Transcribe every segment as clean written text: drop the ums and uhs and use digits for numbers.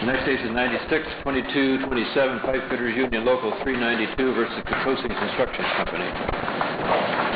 Next case is 96-22-27, Pipe Fitters Union Local 392 versus Kokosing Construction Company.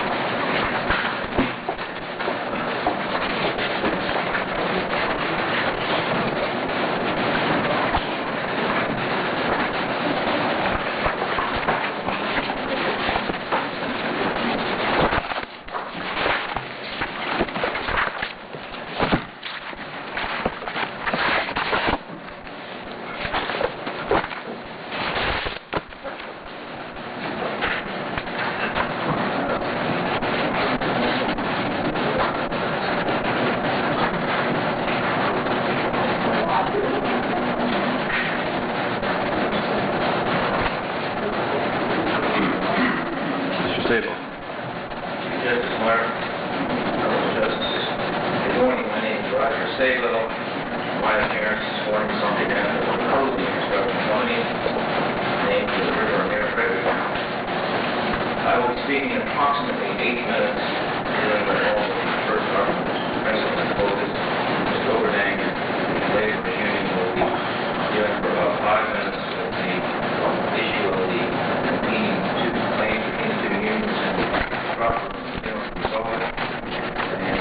Sable. Justice Martin, Justice. Good morning. My name is Roger Sable. My appearance this morning is on behalf of the Kokosing Construction Company, named for the River near Fredericktown. I will be speaking approximately 8 minutes, dealing with all of the first arguments, principal focus, Mr. Overdang, and the Laborers Union will be dealing for about 5 minutes with the issue of the competing two claims between the two unions and proper consultant, and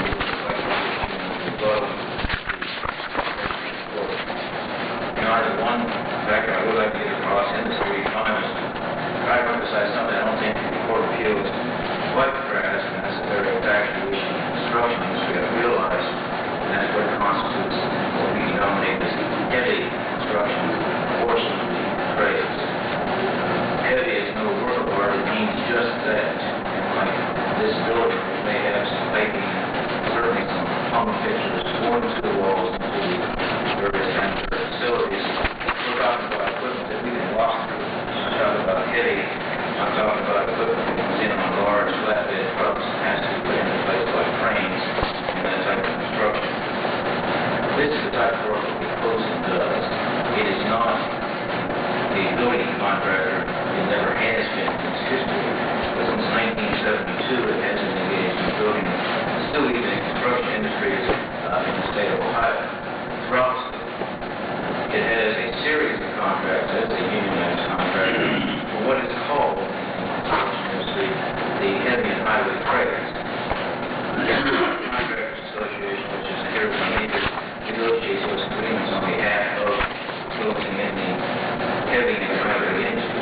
the one factor I would like to get across in this brief time is try to emphasize something I don't think the Court of Appeals quite grasp, and that's a very factual issue in the construction industry. I realize that's what constitutes what we denominate as heavy construction portion of the trades. Heavy is no word of art, it means just that. And like this building, it may have some piping, certainly some plumbing fixtures going to the walls into the various sanitary facilities. We're talking about equipment that we can walk through. I'm talking about heavy. I'm talking about equipment that comes in on large flatbed trucks and has to be put into places like cranes and that type of construction. This is the type of work that Kokosing does. It is not a building contractor. It never has been in its history. But since 1972, it has been engaged in building, still even in construction industries in the state of Ohio. Throughout the state, it has a series of contracts as a unionized contractor for what is called in the construction industry the heavy and highway trades. The Contractors Association, which is here with me, negotiates those agreements on behalf of Kokosing in the heavy and highway industry.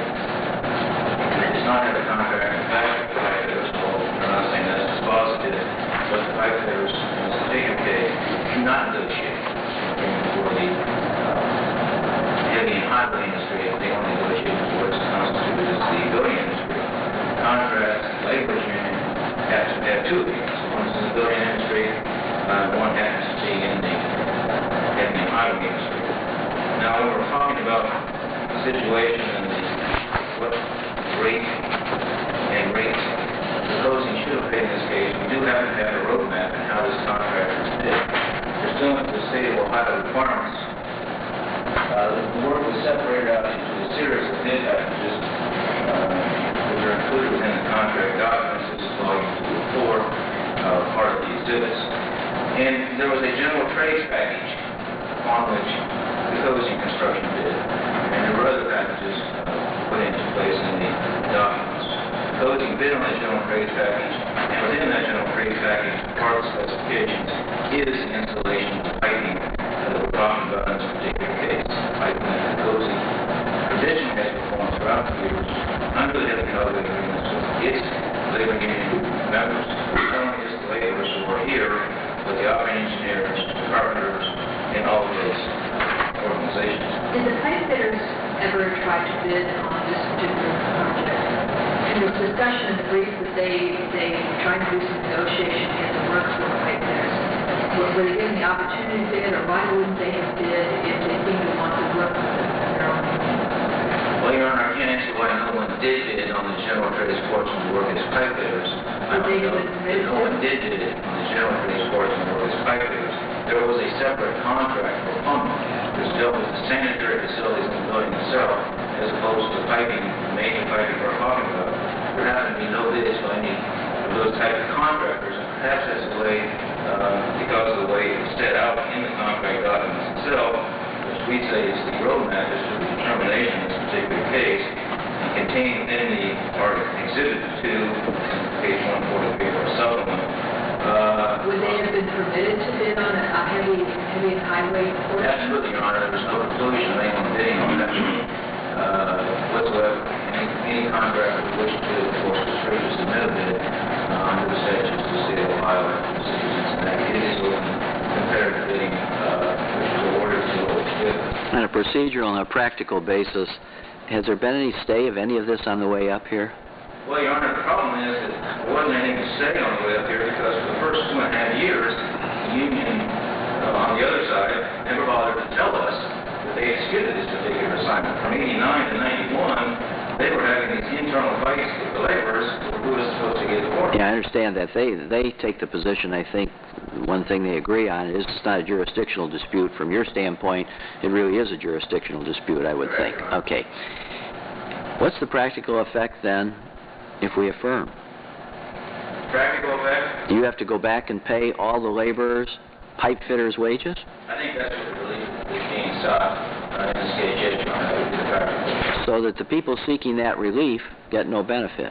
It does not have a contract. In fact, the pipe fitters, well, I'm not saying that's dispositive, but the pipe fitters, in this particular case, do not negotiate for the heavy and highway industry. They only negotiate for what's constituted as the building industry. Contrast, the Laborers Union has to have two agreements. One is in the building industry, one happens to be in the heavy and highway industry. Now, when we're talking about the situation and what rate and rates Kokosing should have paid in this case, we do have to have a roadmap in how this contract is bid. Pursuant to the state of Ohio requirements, the work was separated out into a series of bid packages which are included within the contract documents. This is volume 2 or 4, part of the exhibits. And there was a general trades package on which Kokosing Construction bid, and there were other packages put into place in the documents. Kokosing bid on that general trades package, and within that general trades package, part of the specifications is the installation of piping that we're talking about in this particular case. Piping that Kokosing traditionally has performed throughout the years under the heavy highway agreements with its labor union members, not only just the laborers who are here, but the operating engineers, the carpenters, and all of those organizations. Did the pipe fitters ever try to bid on this particular project? And there was discussion in the brief that they tried to do some negotiation to get the work for the pipe fitters. Were they given the opportunity to bid, or why wouldn't they have bid if they seemed to want to work with their own? Well, Your Honor, I can't answer why no one did bid on the general trades portion of the work as pipe fitters. I don't know that no one did bid on the general trades portion of the work as pipe fitters. There was a separate contract for plumbing, which dealt with the sanitary facilities in the building itself, as opposed to the piping, the major piping we're talking about. There happened to be no bids by any of those type of contractors, and perhaps that's the way, because of the way it was set out in the contract documents itself, which we'd say is the roadmap as to the determination in this particular case, and contained within the Exhibit 2, page 143 of our supplement. Would they have been permitted to bid on a heavy highway portion? Absolutely, Your Honor. There's no exclusion of anyone bidding on that whatsoever. Any contractor who wishes to, of course, is free to submit a bid under the statutes of the state of Ohio and the city of Cincinnati. It is open competitive bidding, which is awarded to lowest bidder. On a procedural and a practical basis, has there been any stay of any of this on the way up here? Well, Your Honor, the problem is that there wasn't anything to say on the way up here because for the first 2.5 years, the union on the other side never bothered to tell us that they executed this particular assignment. From 89 to 91, they were having these internal fights with the laborers who was supposed to get the work. Yeah, I understand that. They take the position, I think, one thing they agree on is it's not a jurisdictional dispute. From your standpoint, it really is a jurisdictional dispute, I would think. Okay. What's the practical effect, then, if we affirm? Practical effect? Do you have to go back and pay all the laborers, pipe fitters' wages? I think that's what the relief is being sought in this case, yes, Your Honor. That would be the practical effect. So that the people seeking that relief get no benefit?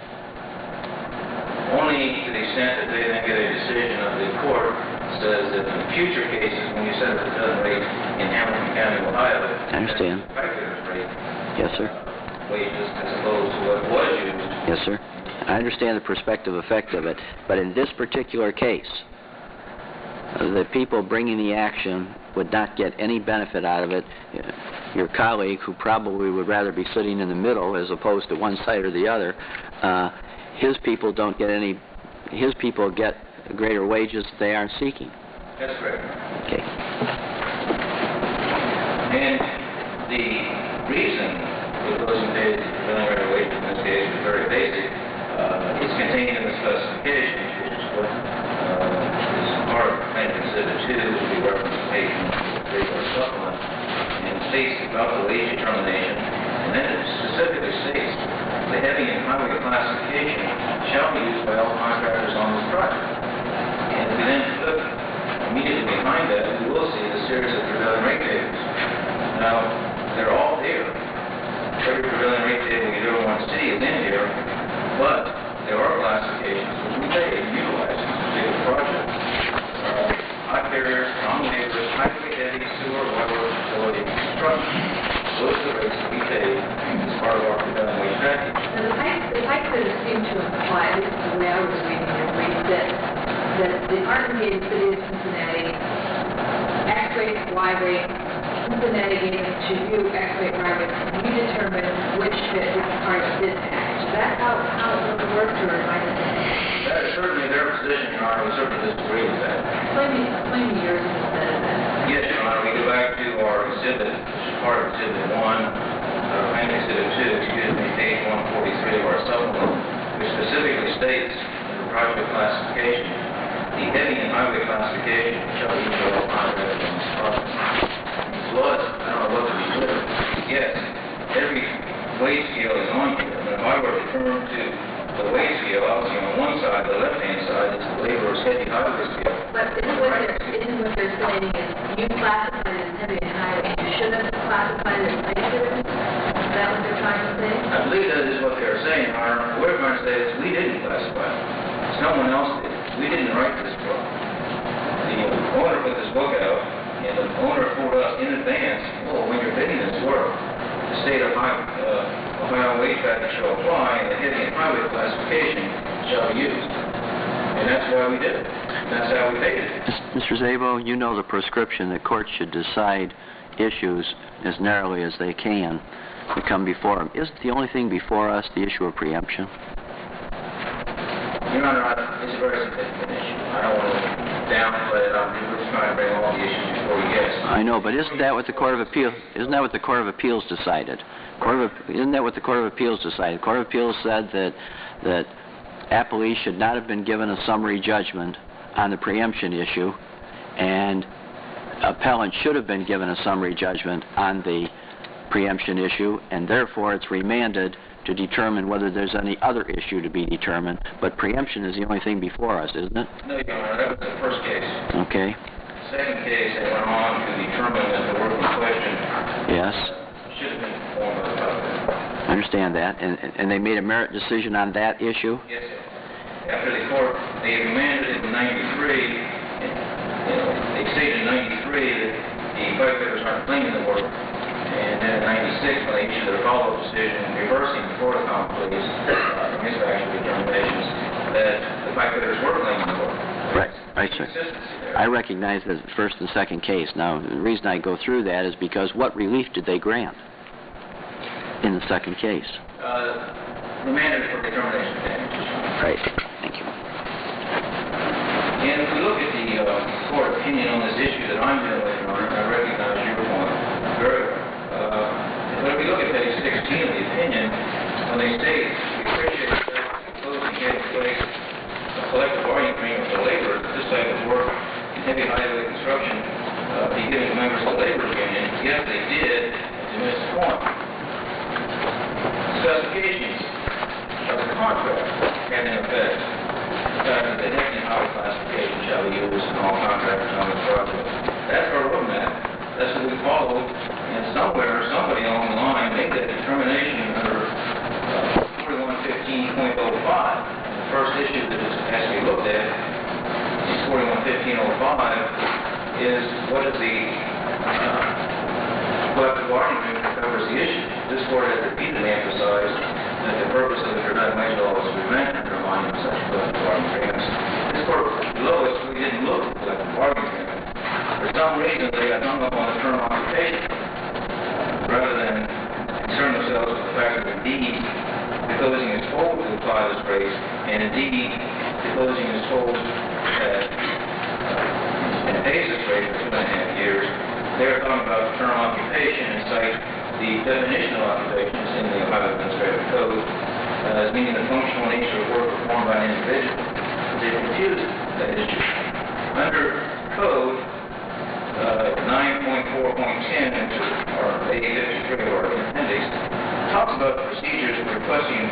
Only to the extent that they then get a decision of the court that says that in future cases, when you set up the dozen rate in Hamilton County, Ohio, I understand. that's the pipe fitters' rate. Yes, sir. Wages as opposed to what was used. Yes, sir. I understand the prospective effect of it, but in this particular case, the people bringing the action would not get any benefit out of it. Your colleague, who probably would rather be sitting in the middle as opposed to one side or the other, his people don't get any. His people get greater wages that they aren't seeking. That's correct. Okay. And the reason for those who paid the prevailing rate of wage in this case is very basic. It's contained in the specifications, which is what is part of Plaintiff Exhibit 2, which we reference in page 143 of our supplement, and it states about the wage determination, and then it specifically states the heavy and highway classification shall be used by all contractors on this project. And if we then flip immediately behind that, we will see the series of prevailing rate tables. Now, they're all there. Every prevailing rate table you ever want to see is in here, but there are classifications which we pay and utilize in this particular project. High barriers, common laborers, highway, heavy, sewer, water, utility, and construction. Those are the rates that we pay as part of our prevailing wage package. Now, the pipe fitters seem to imply, this is the way I was reading it, that the Department gave the City of Cincinnati X rate, Y rate, Cincinnati gave it to you, X rate, Y rate, and you determine which part of this package. Is that how it works, or am I mistaken? That is certainly their position, Your Honor. We certainly disagree with that. Explain me yours instead of that. Yes, Your Honor. We go back to our exhibit, which is part of Exhibit 1, and Exhibit 2, page 143 of our supplement, which specifically states in the project classification, the heavy and highway classification shall be used by all contractors on this project. Plus, I don't know what to be clear. Yes, every wage scale is on here. And if I were to refer to the wage scale, obviously on one side, the left-hand side, is the laborer's heavy highway scale. But isn't what they're saying is you classified it as heavy and highway, you should have classified it as pipe fitters? Is that what they're trying to say? I believe that is what they're saying, Your Honor. What we're trying to say is we didn't classify it. Someone else did. We didn't write this book. The owner put this book out, and the owner told us in advance, well, when you're bidding this work, the state of Ohio wage package shall apply, and the heavy and highway classification shall be used. And that's why we did it. And that's how we paid it. Mr. Szabo, you know the prescription that courts should decide issues as narrowly as they can to come before them. Isn't the only thing before us the issue of preemption? Your Honor, it's a very significant issue. I don't want to downplay it. We're just trying to bring all the issues before we get it. I know, but isn't that what the Court of Appeals? Isn't that what the Court of Appeals decided? Isn't that what the Court of Appeals decided? The Court of Appeals said that appellees should not have been given a summary judgment on the preemption issue, and appellant should have been given a summary judgment on the preemption issue, and therefore it's remanded to determine whether there's any other issue to be determined. But preemption is the only thing before us, isn't it? No, Your Honor, that was the first case. Okay. The second case, they went on to determine that the work in question Yes. Should have been informed by the public. I understand that. And they made a merit decision on that issue? Yes, sir. After the court, they remanded it in 93, they stated in 93 that the pipefitters aren't claiming the work. And then in 96, when they issued their follow-up decision reversing the Florida Complex from his factual determinations, that the pipefitters were claiming the work. Right, sir. I recognize the first and second case. Now, the reason I go through that is because what relief did they grant in the second case? Remanded for determination of damages. Right. Thank you. And if we look at the court opinion on this issue that I'm dealing with, Your Honor, I recognize your point very well. But if we look at page 16 of the opinion, when they state, we appreciate the fact that the closing had in place a collective bargaining agreement with the laborers, this type of work in heavy highway construction be given to members of the laborers union. Yes, they did, to miss the point. Specifications of the contract had in effect the fact that the heavy and highway classification shall be used in all contractors on this project. That's our roadmap. That's what we followed. And somewhere, somebody along the line made that determination under 4115.05. The first issue that has to be looked at is 4115.05 is what is the collective bargaining agreement that covers the issue. This court has repeatedly emphasized that the purpose of the Tribunal Wage Law is to prevent undermining such collective bargaining agreements. This court below us, we didn't look at the collective bargaining agreement. For some reason, they got hung up on the term occupation rather than concern themselves with the fact that indeed the closing is told to apply this phrase, and indeed the closing is told that and pays this rate for 2.5 years. They're talking about the term occupation and cite the definition of occupations in the Ohio Administrative Code as meaning the functional nature of work performed by an individual. They confuse that issue. Under Code 9.4.10, which is our 8053 of our appendix, talks about the procedures for requesting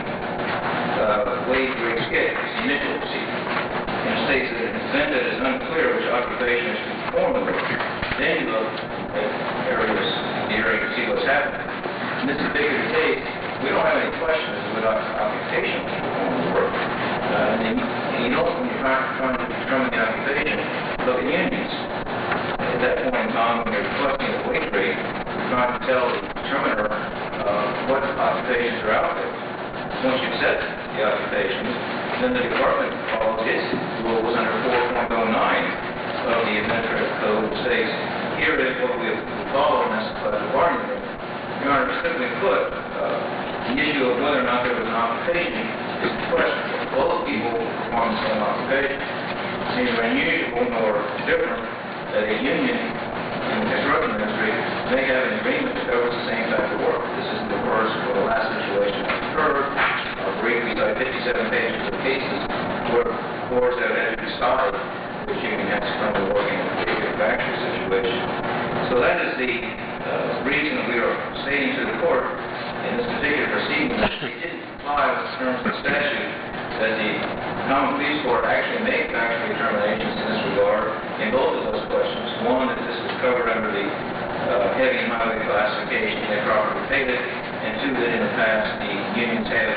wage rate scale, the initial procedure. And it states that in the event that it is unclear which occupation is to perform the work, then you look at areas, the area to see what's happening. In this particular case, we don't have any question as to what occupation is to perform the work. And you know when you're trying to determine the occupation, look at unions. At that point in time, when you're requesting the wage rate, you're trying to tell the determiner what occupations are out there. Once you've set the occupations, then the department follows its rules under 4.09 of the Administrative Code, which says, here is what we follow in this collective bargaining agreement. Your Honor, simply put, the issue of whether or not there was an occupation is the question. Both people perform the same occupation. It's neither unusual nor different that a union in the construction industry may have an agreement that covers the same type of work. This is the reverse for the last situation that occurred. Our brief, we cite 57 pages of cases where boards have had to decide which union has to come to work in a particular factory situation. So that is the reason we are stating to the court in this particular proceeding that they didn't comply with the terms of the statute, that the Common Police Court actually made factual determinations in this regard in both of those questions. One, that this was covered under the heavy and highway classification, they properly paid it, and two, that in the past the unions have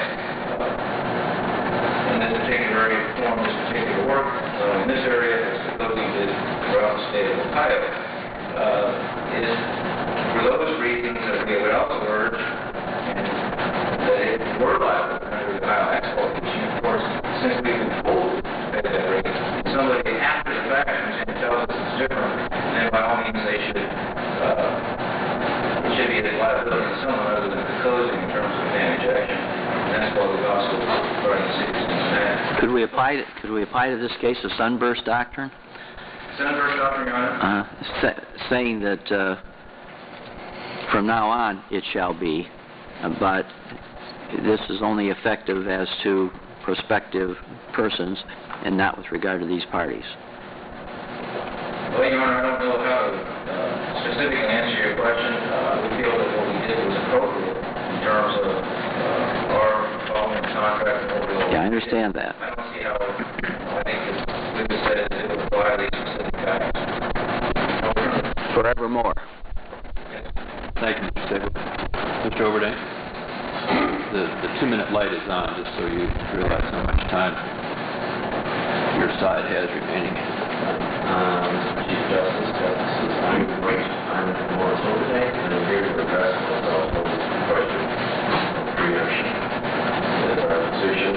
in this particular area performed this particular work. In this area, it's the closing did throughout the state of Ohio. It is for those reasons that we would also urge that if we're liable under the Ohio Export Commission, of course, since we've been told to pay that rate, somebody after the fact comes in and tells us it's different, then by all means they should, it should be the liability of someone other than the closing in terms of damage action. And that's what we've also regarding the city's that. Could we apply to this case the Sunburst Doctrine? Sunburst Doctrine, Your Honor? Saying that from now on it shall be, but this is only effective as to prospective persons and not with regard to these parties. Well, Your Honor, I don't know how to specifically answer your question. We feel that what we did was appropriate in terms of our following the contract and what we all Yeah, I understand that. I don't see how, I think that we would say that it would apply to these specific guys. Forevermore. Yes. Thank you, Mr. Stabler. Mr. Overdane? The 2-minute light is on, just so you realize how much time your side has remaining. Mr. Chief Justice, Justices, I'm Morris Overdane, and I'm here to address myself on this question of preemption. It is our position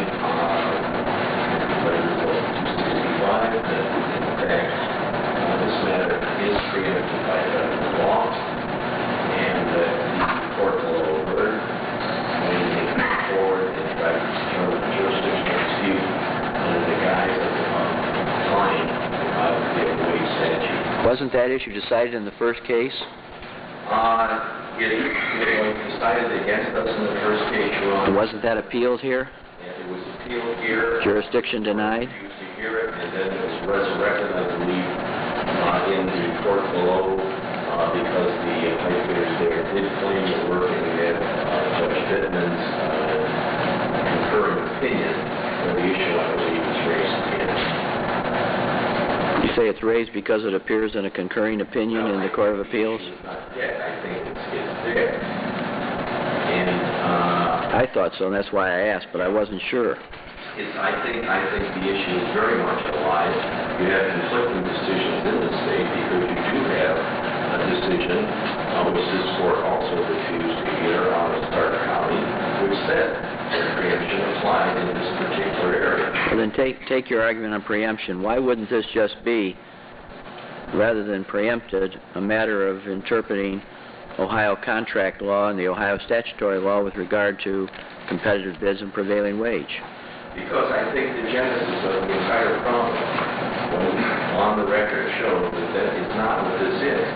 under Bill 265 that, in fact, this matter is preempted by federal law, and that the court will override when they come forward and try to determine the jurisdictional dispute under the guise of applying the wage statute. Wasn't that issue decided in the first case? It was decided against us in the first case, Your Honor. Wasn't that appealed here? And it was appealed here. Jurisdiction denied? Refused to hear it, and then it was resurrected, I believe, in the court below, because the plaintiffs there did claim to work in Judge Bittman's concurring opinion when the issue, I believe, was raised again. You say it's raised because it appears in a concurring opinion in the Court of Appeals? Not yet. I think it's there. And I thought so, and that's why I asked, but I wasn't sure. I think the issue is very much alive. You have conflicting decisions in the state because you do have a decision which this court also refused to hear out of Stark County, which said that preemption applied in this particular area. Well, then take your argument on preemption. Why wouldn't this just be, rather than preempted, a matter of interpreting Ohio contract law and the Ohio statutory law with regard to competitive bids and prevailing wage? Because I think the genesis of the entire problem, when on the record, shows that is not what this is.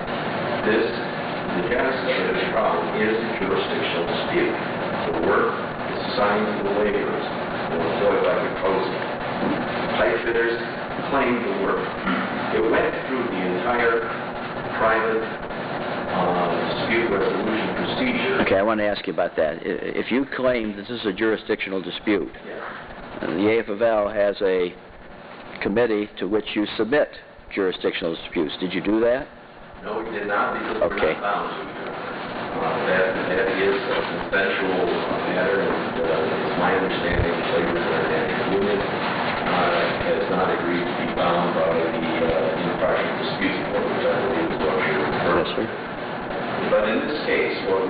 The genesis of this problem is a jurisdictional dispute. The work is assigned to the laborers and employed by the proposing. Pipe fitters claimed the work. It went through the entire private dispute resolution procedure. Okay, I want to ask you about that. If you claim this is a jurisdictional dispute, the AFL has a committee to which you submit jurisdictional disputes. Did you do that? No, we did not, because Okay. we're not bound to. That is a consensual matter, and it's my understanding the Labor International Union has not agreed to be bound by the impartial dispute court, which I believe is what you're referring to. But in this case, what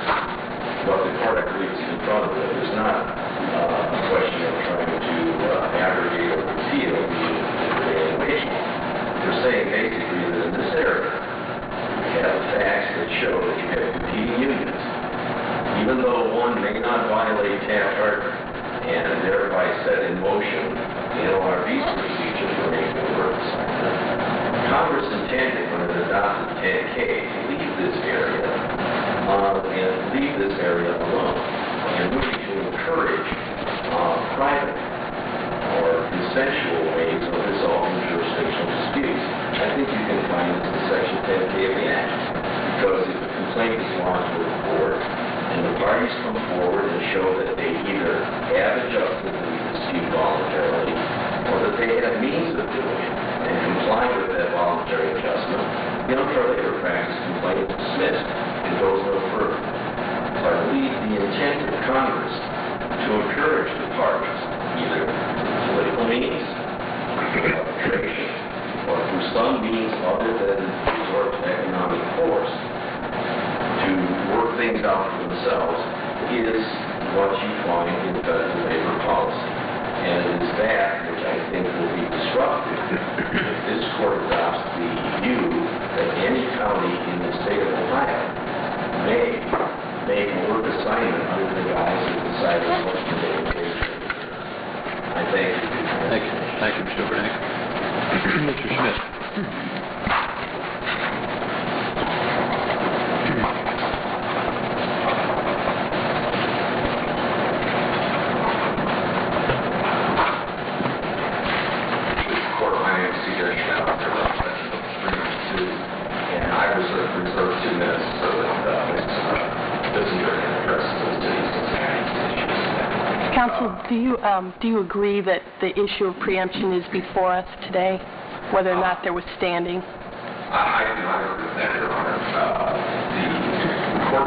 the court, I believe, is confronted with is not a question of trying to aggregate or repeal the wage law. They're saying basically that in this area, we have facts that show that you have competing unions. Even though one may not violate Taft-Hartley and thereby set in motion the NLRB's procedure for making the work assignment, Congress intended when it adopted 10K to leave this area alone and really to encourage private or consensual ways of resolving jurisdictional disputes. I think you can find this in Section 10K of the Act, because if a complaint is lodged with the court and the parties come forward and show that they either have adjusted the dispute voluntarily or that they have means of doing it and comply with that voluntary adjustment, the unfair labor practice complaint is dismissed and goes no further. So I believe the intent of Congress to encourage the parties, either through political means, through arbitration, or through some means other than resort to economic force, to work things out for themselves, is what you find in federal labor policy. And it is that which I think will be disrupted if this court adopts the view that any county in the state of Ohio may make a work assignment under the guise of deciding what to do. I thank you. Thank you, Mr. Overdane. Mr. Schmidt. Counsel, do you agree that the issue of preemption is before us today, whether or not there was standing? I do not agree with that, Your Honor. The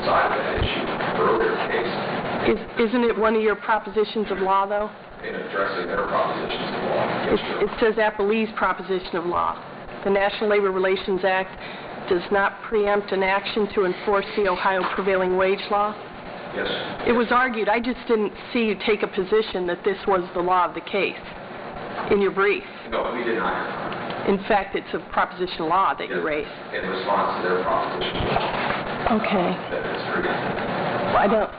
decided that issue in an earlier case Isn't it one of your propositions of law, though? in addressing their propositions of law. Yes, It says Applebee's proposition of law. The National Labor Relations Act does not preempt an action to enforce the Ohio prevailing wage law. Yes. It was argued, I just didn't see you take a position that this was the law of the case in your brief. No, we did not. In fact, it's a proposition of law that you raised. In response to their proposition. Okay. That is preempted. Well, I don't...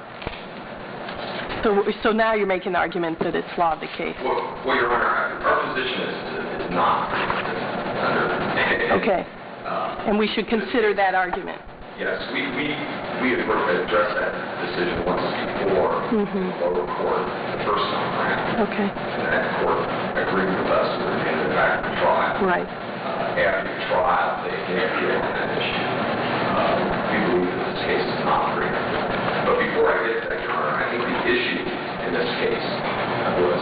So now you're making the argument that it's law of the case. Well, Your Honor, our position is not under... Okay. And we should consider that argument. Yes, we had addressed that decision once before in the lower court, the first time around. Okay. And that court agreed with us to remain back to trial. Right. After the trial, they can't get on that issue. We believe that this case is not preempted. But before I get to that, Your Honor, I think the issue in this case was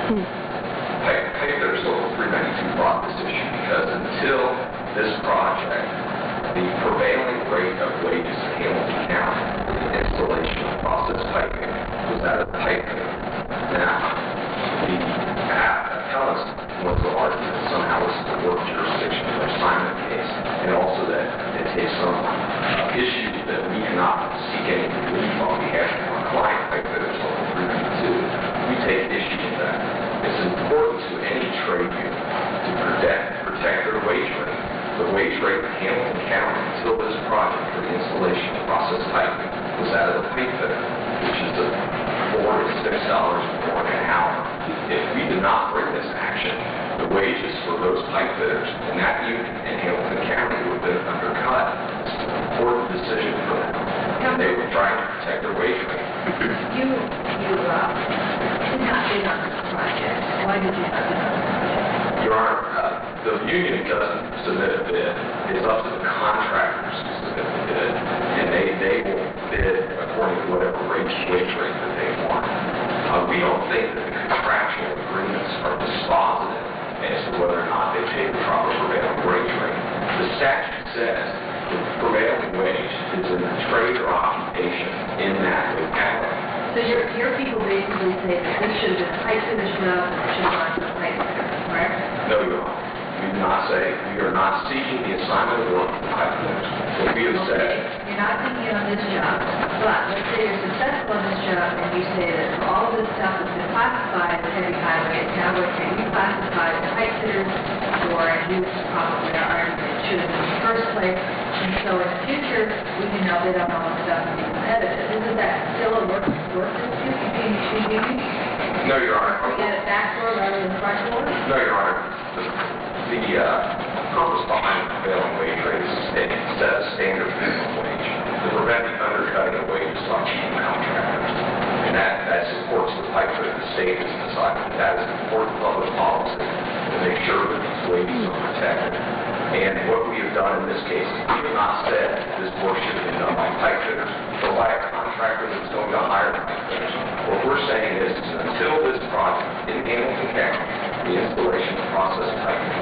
Pipefitters Local 392 brought this issue because until this project, the prevailing rate of wages in Hamilton County for the installation of process piping was that of pipe fitter. Now, the appellants want to argue that somehow this is a work jurisdiction or assignment case, and also that it takes some issue that we cannot seek any relief on behalf of our client, Pipefitters Local 392. We take issue with that. It's important to any trade union to protect their wage rate. The wage rate in Hamilton County until this project for the installation of process piping was that of a pipe fitter, which is $4 to $6 more an hour. If we did not bring this action, the wages for those pipe fitters in that unit in Hamilton County would have been undercut. It's an important decision for them. And they were trying to protect their wage rate. You did not bid on this project. Why did you not bid on this project? Your Honor, the union doesn't submit a bid. It's up to the contractors to submit the bid, and they will bid according to whatever wage rate that they want. We don't think that the contractual agreements are dispositive as to whether or not they pay the proper prevailing wage rate. The statute says the prevailing wage is in the trade or occupation in that locality. So your people basically say that this should have been pipe fitter's job and it should have gone to the pipe fitter, correct? No, Your Honor. We do not say, we are not seeking the assignment of work from pipe fitters. What we have said... You're not thinking on this job, but let's say you're successful on this job and you say that all this stuff has been classified as heavy highway, it's now going to be reclassified as pipe fitters, or you probably are arguing it should have been in the first place, and so in the future, we can now bid on all this stuff and be competitive. Isn't that still a work dispute between the two unions? No, Your Honor. We get it back door rather than front door? No, Your Honor. The purpose behind the prevailing wage rate is to set a standard minimum wage to prevent the undercutting of wages by cheap contractors. And that supports the pipe fitter. The state has decided that that is important public policy to make sure that these wages are protected. And what we have done in this case is we have not said this work should have been done by pipe fitters or by a contractor that's going to hire pipe fitters. What we're saying is until this project in Hamilton County, the installation of process piping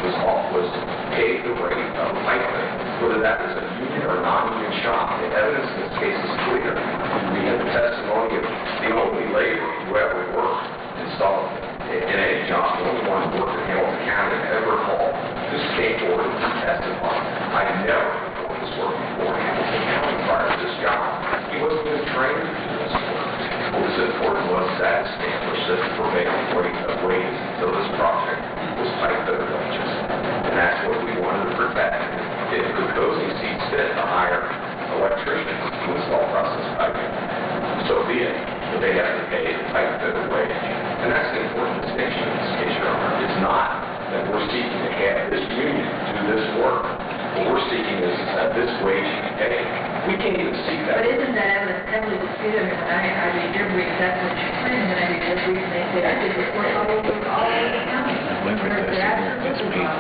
was paid the rate of a pipe fitter, whether that was a union or non-union shop. The evidence in this case is clear. We have the testimony of the only laborer who ever worked installed in any job, the only one who worked in Hamilton County ever hauled. This came forward and testified. I never performed this work before in Hamilton County prior to this job. He wasn't even trained to do this work. What was important was that established that the prevailing rate of wages until this project was pipe fitter wages. And that's what we wanted to protect. If the proposing seats fit to hire electricians to install process piping, so be it. But they have to pay the pipe fitter wage. And that's the important distinction in this case, Your Honor. It's not that we're seeking to have this union do this work. What we're seeking is that this wage be paid. We can't even seek that. But isn't that evidence heavily disputed? When I read your brief, that's what you're saying. When I read your brief, they say, I did this work all over the county. They're absolutely wrong.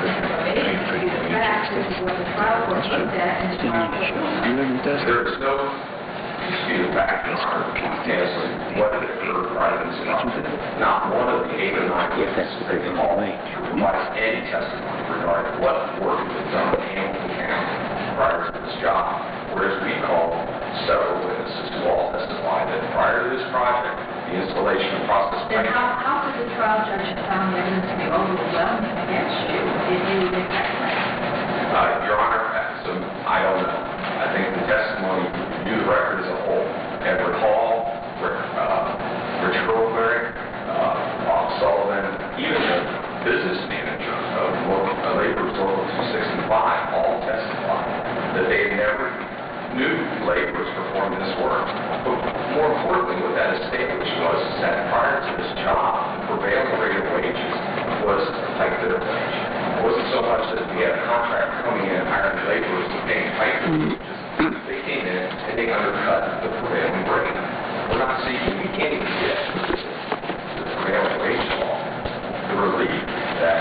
The fact is what the trial court looked at and the trial court. There is no dispute back as whether it occurred right in this instance. Not one of the 8 or 9 witnesses that they called provides any testimony regarding what work was done in Hamilton County prior to this job. Whereas we call several witnesses who all testified that prior to this project, the installation of process Then pipe... how could the trial judge have found the evidence to be overwhelming against you if you make that claim? Your Honor, I don't know. I think the testimony, view the record as a whole. Edward Hall, Rich Goldberg, Bob Sullivan, even the business manager of Laborers Local 265 all testified that they never knew laborers performing this work. But more importantly, what that established was that prior to this job, the prevailing rate of wages was the pipe fitter wage. It wasn't so much that we had a contract coming in and hiring laborers to pay pipe fitter wages. They came in and they undercut the prevailing rate. We're not seeking, we can't even get the prevailing wage law, the relief that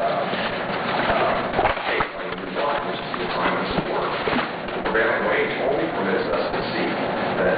they claim we want, which is the assignments of work. The prevailing wage only permits us to see that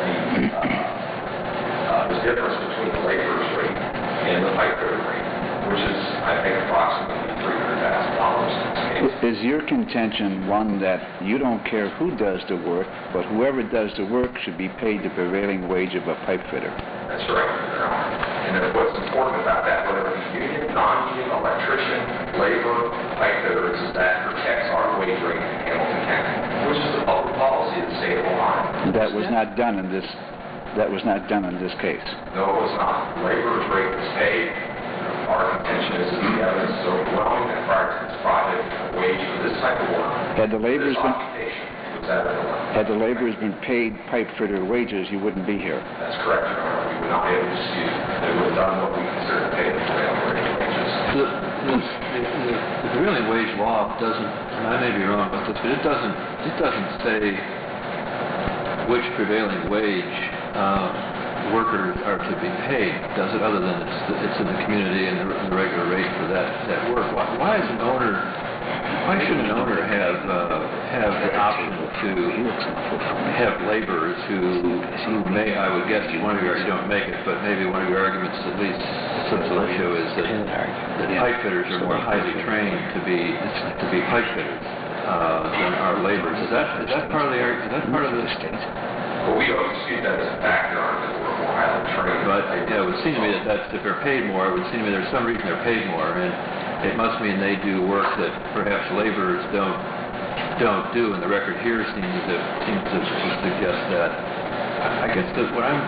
the difference between the laborer's rate and the pipe fitter rate, which is, I think, approximately $300,000 in this case. Is your contention one that you don't care who does the work, but whoever does the work should be paid the prevailing wage of a pipe fitter? That's right, Your Honor. And then what's important about that, whether it be union, non-union, electrician, labor, pipe fitters, is that protects our wage rate in Hamilton County, which is the public policy of the state of Ohio. That was not done in this. That was not done in this case. No, it was not. Laborer's rate was paid. Our contention is that the evidence is overwhelming that prior to this project, the wage for this type of work, Had the laborers this been occupation, was at a level. had the laborers been paid pipe fitter wages, you wouldn't be here. That's correct, Your Honor. We would not be able to dispute. They would have done what we consider to pay the prevailing rate of wages. The prevailing wage law doesn't, and I may be wrong about this, but it doesn't say which prevailing wage workers are to be paid, does it, other than it's in the community and the regular rate for that work. Why shouldn't an owner have the option to have laborers who may, I would guess, one of your, you don't make it, but maybe one of your arguments, at least some show, is that pipe fitters are more highly trained to be pipe fitters than our laborers. Is that part of the state? Well, we don't dispute that as a fact, Your Honor, that we're more highly trained. But it would seem to me that if they're paid more, it would seem to me there's some reason they're paid more, and it must mean they do work that perhaps laborers don't do, and the record here seems to suggest that. I guess what I'm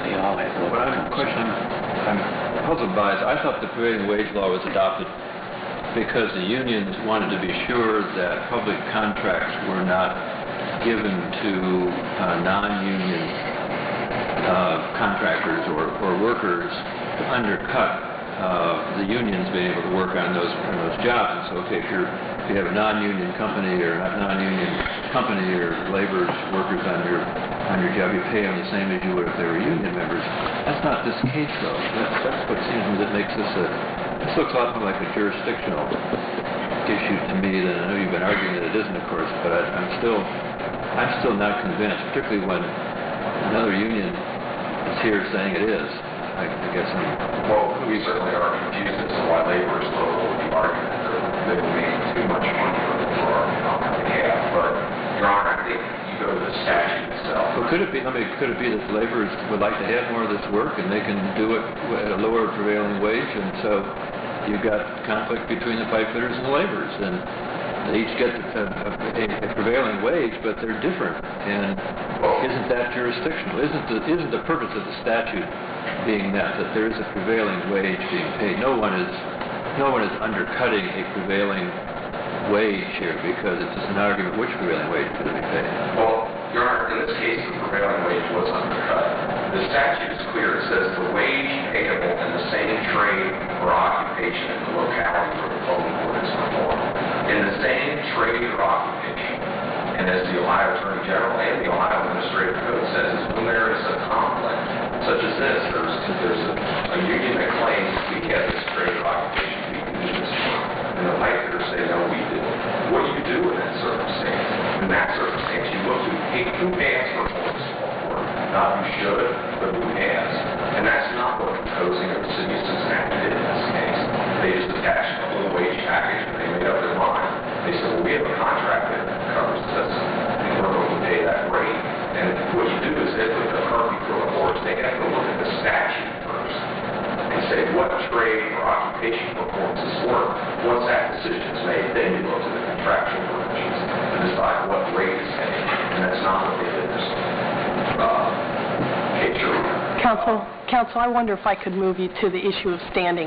puzzled by is I thought the prevailing wage law was adopted because the unions wanted to be sure that public contracts were not given to non-union contractors or workers to undercut the unions being able to work on those jobs. And so, okay, if you have a non-union company or not non-union company or laborers, workers on your job, you pay them the same as you would if they were union members. That's not this case, though. That's what seems to me that makes this looks a lot more like a jurisdictional issue to me than I know you've been arguing that it isn't, of course, but I'm still not convinced, particularly when another union is here saying it is. I guess Well, we certainly are confused as to why laborers would be arguing that they would make too much money for our behalf. But, Your Honor, I think you go to the statute itself. Well, could it be that the laborers would like to have more of this work and they can do it at a lower prevailing wage, and so you've got conflict between the pipe fitters and the laborers, and they each get a prevailing wage, but they're different. And isn't that jurisdictional? Isn't the purpose of the statute being met, that there is a prevailing wage being paid? No one is undercutting a prevailing wage here, because it's just an argument which prevailing wage is going to be paid. Well, Your Honor, in this case, the prevailing wage was undercut. The statute is clear. It says the wage payable in the same trade or occupation in the locality where the public work is performed. In the same trade or occupation, and as the Ohio Attorney General and the Ohio Administrative Code says, is when there is a conflict, such as this, there's a union that claims we have this trade or occupation, we can do this work, and the pipe fitters say, no, we do. What do you do in that circumstance? In that circumstance, you look to who has performed this work, not who should, but who has. And that's not what the Cozy or the City of Cincinnati did in this case. They just attached a little wage package, and they made up their mind. They said, well, we have a contract that covers this, and we're going to pay that rate. And what you do is they have to look at the statute first and say what trade or occupation performs this work. Once that decision is made, then you go to the contractual provisions to decide what rate is paid. And that's not what they did this case. Counsel, I wonder if I could move you to the issue of standing.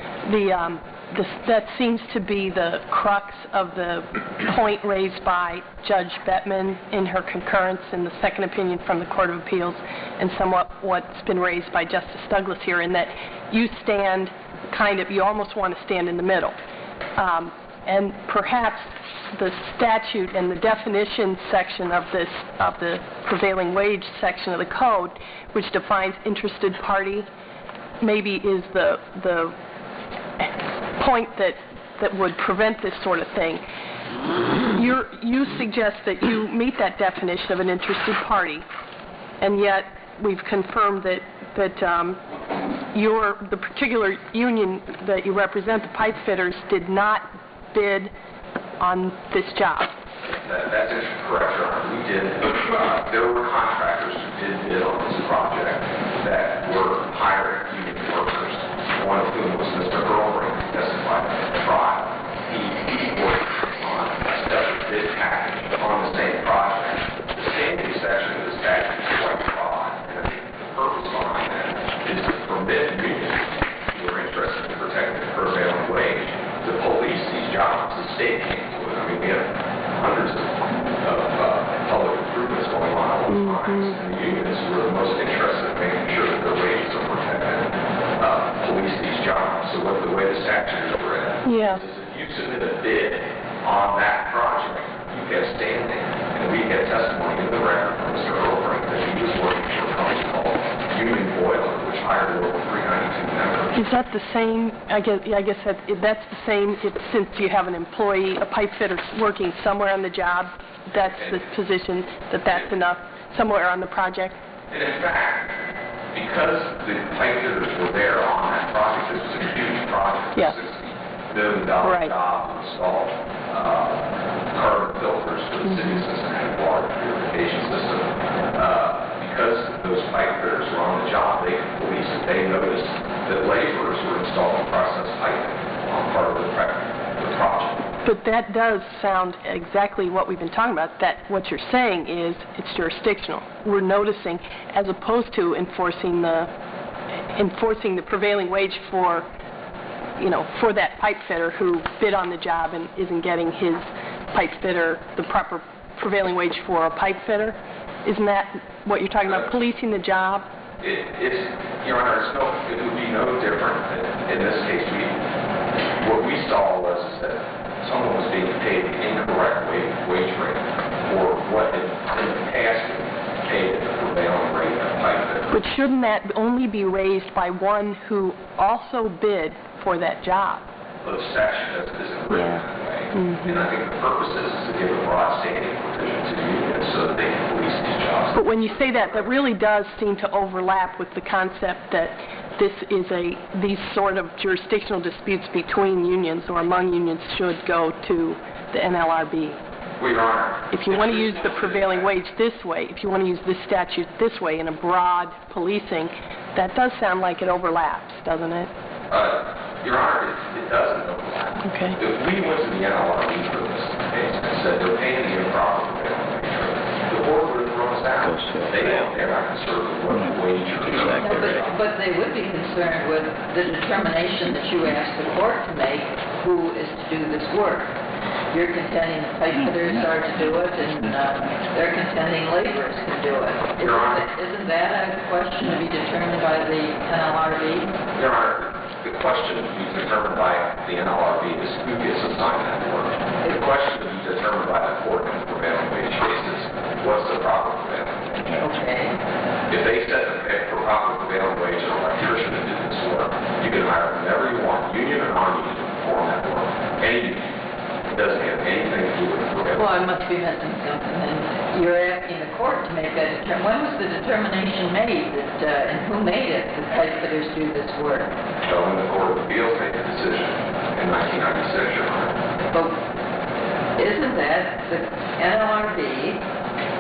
That seems to be the crux of the point raised by Judge Bettman in her concurrence in the second opinion from the Court of Appeals, and somewhat what's been raised by Justice Douglas here, in that you stand you almost want to stand in the middle. And perhaps the statute and the definition section of the prevailing wage section of the code, which defines interested party, maybe is the point that would prevent this sort of thing. You suggest that you meet that definition of an interested party, and yet we've confirmed that the particular union that you represent, the pipe fitters, did not bid on this job. That's correct, Your Honor. We did. There were contractors who did bid on this project that were hiring union workers, one of whom was Mr. Earlring, who testified at the trial. He worked on a separate bid package on the same project. The standing section of the statute is quite broad, and I think the purpose behind that is to permit unions who are interested in protecting the prevailing wage to police these jobs. The state can't do it. I mean, we have hundreds of public improvements going on all the time, and the unions who are the most interested in making sure that their wages are protected police these jobs. So the way the statute is read is if you submit a bid on that project, you get standing, and we get testimony in the record from Mr. Earlring that he was working for a company called Union Boiler, which hired over 392 members. Is that the same? I guess that's the same. Since you have an employee, a pipe fitter working somewhere on the job, that's the position. That's enough somewhere on the project. And in fact, because the pipe fitters were there on that project, this was a huge project, $60 million job to install carbon filters for the city of Cincinnati water purification system. Because those pipe fitters were on the job, they could police it. They noticed that laborers were installing process piping on part of the project. But that does sound exactly what we've been talking about, that what you're saying is it's jurisdictional. We're noticing, as opposed to enforcing the prevailing wage for that pipe fitter who bid on the job and isn't getting his pipe fitter the proper prevailing wage for a pipe fitter. Isn't that what you're talking about, policing the job? Your Honor, it would be no different than in this case. What we saw was that someone was being paid the incorrect wage rate for what had in the past been paid at the prevailing rate of pipe fitter. But shouldn't that only be raised by one who also bid for that job? Well, the statute isn't written that way. And I think the purpose is to give a broad standing provision to the unions so that they can police these jobs. But when you say that really does seem to overlap with the concept that these sort of jurisdictional disputes between unions or among unions should go to the NLRB. Well, Your Honor, if you want to use the prevailing wage this way, if you want to use this statute this way in a broad policing, that does sound like it overlaps, doesn't it? Your Honor, it doesn't overlap. Okay. If we went to the NLRB for this case and said they're paying the improper prevailing wage rate, the board would have thrown us out. They're not concerned with what the wage rate is. But they would be concerned with the determination that you asked the court to make who is to do this work. You're contending the pipe fitters are to do it, and they're contending laborers can do it. Isn't that a question to be determined by the NLRB? Your Honor, the question to be determined by the NLRB is who gets assigned that work. The question to be determined by the court in the prevailing wage case is what's the proper prevailing wage? Okay. If they said for proper prevailing wage an electrician to do this work, you can hire whomever you want, union or non-union, to perform that work. Any union. It doesn't have anything to do with the prevailing wage. Well, I must be missing something. And you're asking the court to make that determination. When was the determination made and who made it that pipe fitters do this work? So when the Court of Appeals made the decision in 1996, Your Honor. But isn't that the NLRB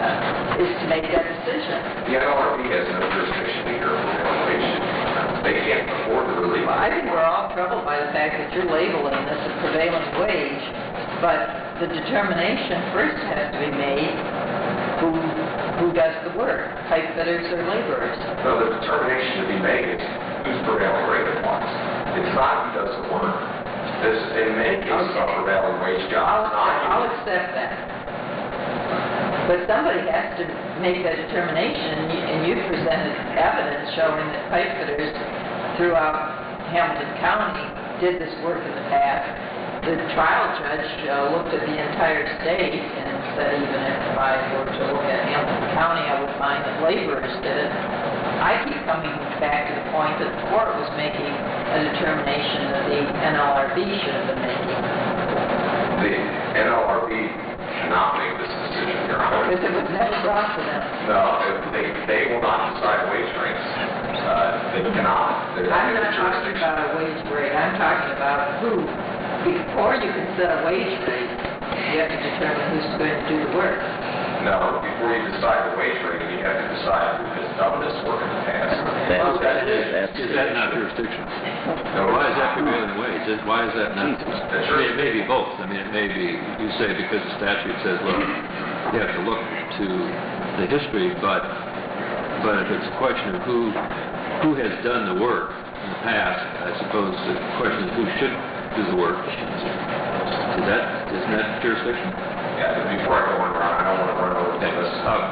is to make that decision. The NLRB has no jurisdiction to hear prevailing wage. They can't afford to really. Well, I think we're all troubled by the fact that you're labeling this a prevailing wage, but the determination first has to be made who does the work, pipe fitters or laborers. No, the determination to be made is whose prevailing rate applies. It's not who does the work. This, in many cases, are prevailing wage jobs. I'll accept that. But somebody has to make that determination, and you've presented evidence showing that pipe fitters throughout Hamilton County did this work in the past. The trial judge looked at the entire state and said even if I were to look at Hamilton County, I would find that laborers did it. I keep coming back to the point that the court was making a determination that the NLRB should have been making. The NLRB cannot make this decision, Your Honor. Because it was never brought to them. No, they will not decide wage rates. They cannot. I'm not talking about a wage rate. I'm talking about who. Before you can set a wage rate, you have to determine who's going to do the work. No, before you decide the wage rate, you have to decide who has done this work in the past. Is that not jurisdiction? No, Why is that prevailing wage? Why is that not? That's I mean, it may be both. I mean, it may be, you say because the statute says, look, you have to look to the history, but if it's a question of who has done the work in the past, I suppose the question is who should do the work. Isn't that jurisdiction? Yeah, but before I go on, Ron, I don't want to run over this.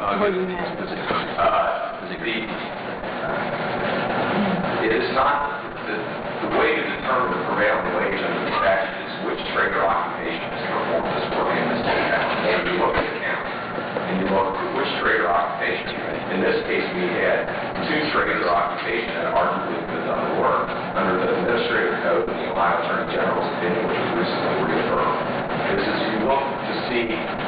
It is not the way to determine the prevailing wage under the statute is which trade or occupation has performed this work in this town. And you look at the count, and you look at which trade or occupation. In this case, we had two trades or occupation that arguably could have done the work under the Administrative Code and the Ohio Attorney General's opinion, which was recently reaffirmed. This is you look to see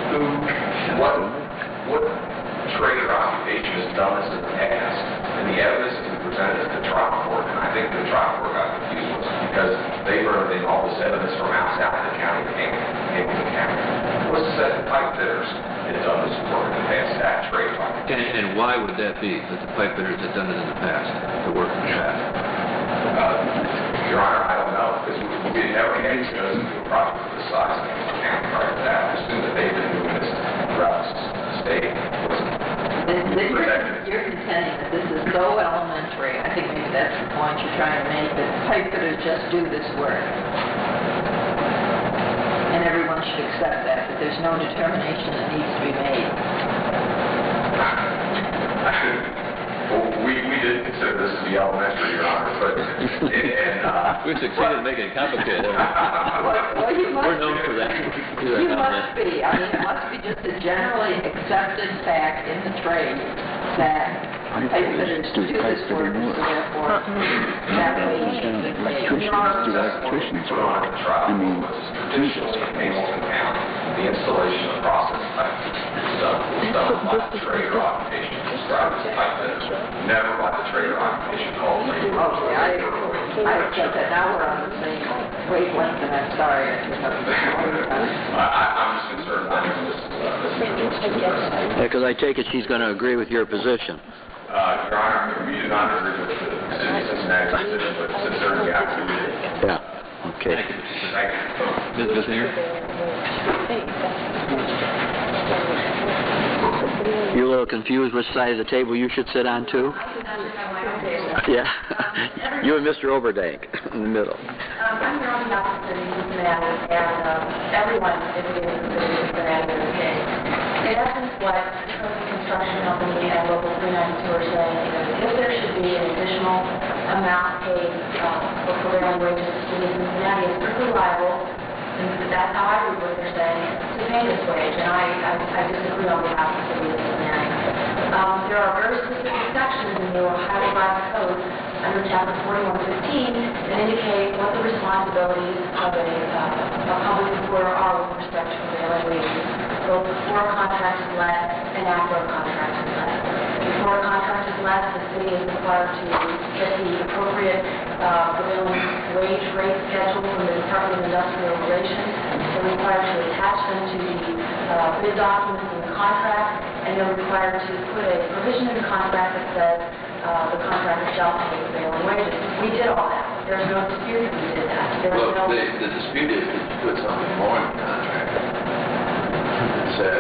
what trade or occupation has done this in the past, and the evidence that we presented at the trial court, and I think the trial court got confused was because they were getting all this evidence from outside the county to Hamilton County. Was that the pipe fitters had done this work in the past, that trade or occupation. And why would that be, that the pipe fitters had done it in the past, the work in the past? Your Honor, I don't know, because we never had because we were probably the size of the county prior to that. I assume that they've been doing this throughout the state. You're contending that this is so elementary. I think maybe that's the point you're trying to make, that pipe fitters just do this work. And everyone should accept that there's no determination that needs to be made. We did consider this to be elementary, Your Honor, but We succeeded in making it complicated. Well, you must We're known for that. You must be. I mean, it must be just a generally accepted fact in the trade that pipe fitters do this work, so therefore that wage should be paid. Electricians put on the trial was traditionally in Hamilton County, the installation of process pipe was done by the trade or occupation described as pipe fitters, never by the trade or occupation called labor. Okay, I accept that. Now we're on the same wavelength, and I'm sorry I took up your time. I'm just concerned that this is Because I take it she's going to agree with your position. Your Honor, we do not agree with the city of Cincinnati's position, but since they're in the activity. Yeah, okay. Thank you. Ms. Singer? You're a little confused which side of the table you should sit on, too? Yeah. You and Mr. Oberdank in the middle. I'm here on behalf of the city of Cincinnati, and everyone is in the city of Cincinnati in this case. In essence, what the construction company and local 392 are saying is if there should be an additional amount paid for prevailing wages to the city of Cincinnati, it's perfectly liable, and that's how I read what they're saying, to pay this wage, and I disagree on behalf of the city of Cincinnati. There are very specific sections in the Ohio Revised Code under Chapter 4115 that indicate what the responsibilities of a public employer are with respect to prevailing wages, both before a contract is let and after a contract is let. Before a contract is let, the city is required to get the appropriate prevailing wage rate schedule from the Department of Industrial Relations. They're required to attach them to the bid documents in the contract, and they're required to put a provision in the contract that says the contractor shall pay prevailing wages. We did all that. There's no dispute that we did that. There's Well, no... the dispute is that you put something more in the contract that said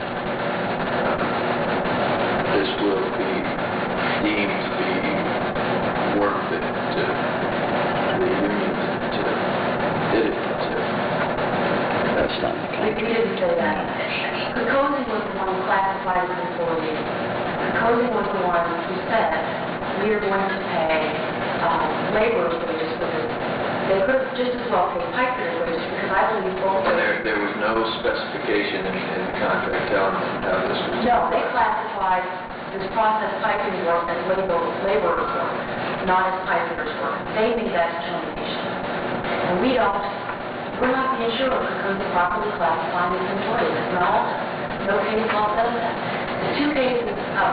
this will be deemed to be work that to the union to did it to. That's not the We contract. didn't say that. Kokosi was the one who classified as employees. Kokosi was the one who said, we are going to pay laborers' wages for this. They could have just as well paid pipe fitters' wages, because I believe both And ways. there was no specification in the contract telling them how this was. No, they classified this process piping work as laborers' work, not as pipe fitters' work. They made that determination. And we're not being sure if Kokosi properly classified as employees. It's not. No case law says that. The two cases,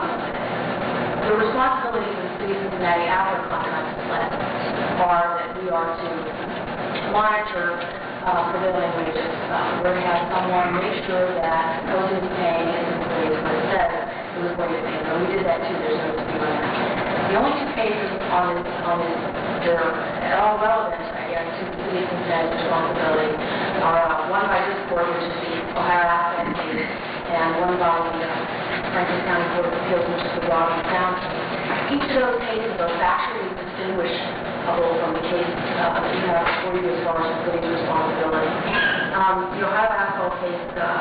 the responsibilities of the city of Cincinnati after contracts is left are that we are to monitor prevailing wages. We're to have someone make sure that Kokosi is paying his employees what it says it was going to pay. And we did that too. There's no dispute on that. The only two cases on this that are at all relevant, I guess, to the city of Cincinnati's responsibility are one by this court, which is the Ohio Asphalt case, and one by the Franklin County Court of Appeals, which is the Robbins Sound case. Each of those cases are factually distinguishable from the case that you have before you as far as the city's responsibility. The Ohio Asphalt case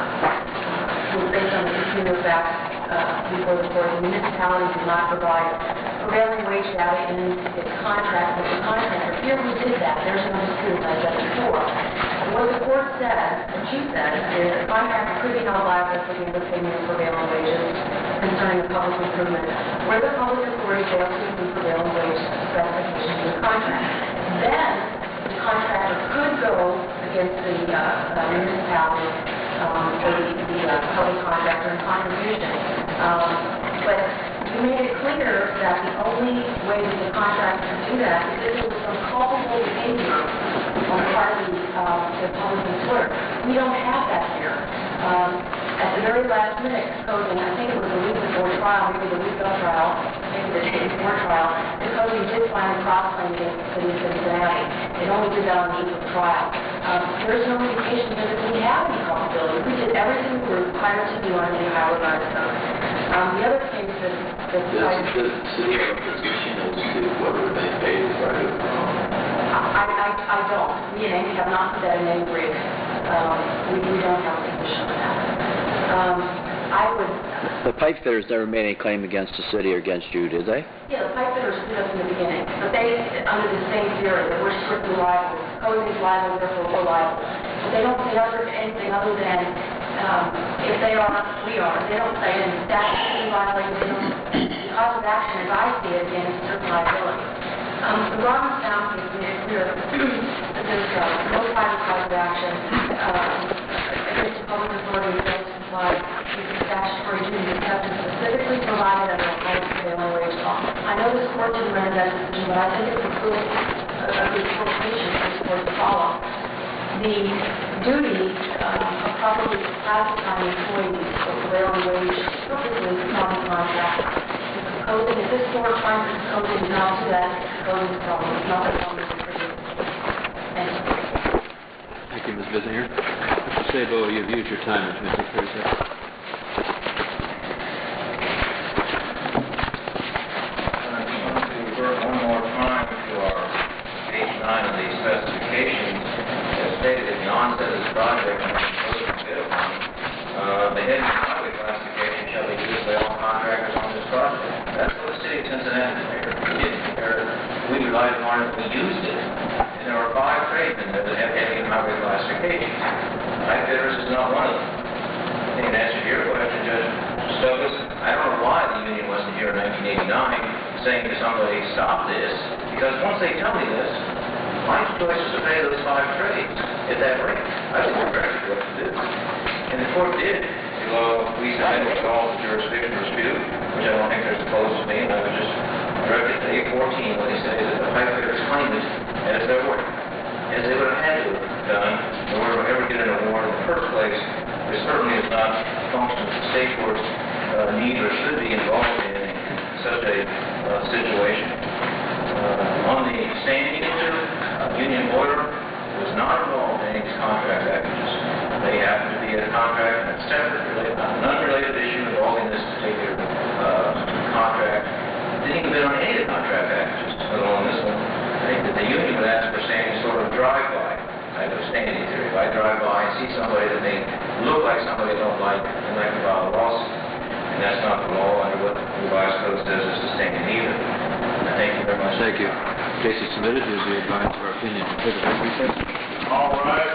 was based on the peculiar facts before the court. The municipality did not provide prevailing wage data in its contract with the contractor. Here we did that. There's no dispute, as I said before. And what the court said, what you said, is the contractor could be held liable for the underpayment of prevailing wages concerning the public improvement, where the public authority fails to include prevailing wage specifications in the contract. Then the contractor could go against the municipality or the public contractor in contribution. But we made it clear that the only way that the contractor could do that is if there was some culpable behavior on the part of the public employer. We don't have that here. At the very last minute, Kokosi, I think it was the week before trial, maybe the week of trial, maybe the day before trial, Kokosi did find a cross-claim against the city of Cincinnati. It only did that on the eve of trial. There's no indication that we have any culpability. We did everything we were required to do under the Ohio Revised Code. The other case that Does the city have a position as to whether they paid right or wrong? I don't. We and Amy have not put that in any brief. We don't have a position on that. I would... The pipe fitters never made any claim against the city or against you, did they? Yeah, the pipe fitters did us in the beginning, but they, under the same theory, that we're strictly liable. Kokosi is liable, therefore we're liable. But they don't say anything other than if they are, we are. They don't say any statutory violation. The cause of action, as I see it, again, is strict liability. The Robbins Sound case made it clear that there's no private cause of action against the public authority that fails to comply with the statutory duty except as specifically provided under the Ohio prevailing wage law. I know this court didn't render that decision, but I think it's a good interpretation for this court to follow. The duty of properly classifying employees for prevailing wage purposes is not a contract. Kokosi, if this court finds that Kokosi is not to that, Kokosi's problem. It's not the problem of the city. Thank you. Thank you, Ms. Bissinger. Mr. Sabo, you've used your time, Mr. President. One more time to our page 9 of the specifications. As stated at the onset of this project, the head highway classification shall be used by all contractors on this project. That's what the city of Cincinnati did. We didn't compare it. We relied upon it. We used it. And there are 5 tradesmen that have heavy highway classifications. Pipe fitters is not one of them. I think in answer to your question, Judge Stokas, I don't know why the union wasn't here in 1989 saying to somebody, stop this, because once they tell me this, my choice is to pay those 5 trades at that rate. I don't know exactly what to do. And the court did. We said it was called the jurisdiction dispute, which I don't think there's opposed to me, and I would just direct it to 814 when they say that the pipe fitters claimed it as their work, as they would have had to have done in order to ever get an award in the first place. It certainly is not a function of the state court's need or should be involved in such a situation. On the standing issue, Union Boiler was not involved in any contract packages. They happened to be a contract, a separate, an unrelated issue involving this particular contract. Didn't even been on any of the contract packages, let alone this one. I think that the union would ask for standing sort of drive-by type of standing theory. If I drive by and see somebody that may look like somebody I don't like, and I can file a lawsuit. And that's not the law under what the revised code says is sustained either. Thank you very much. Thank you. Case is submitted. You'll be advised of our opinion. Take a brief recess. All right.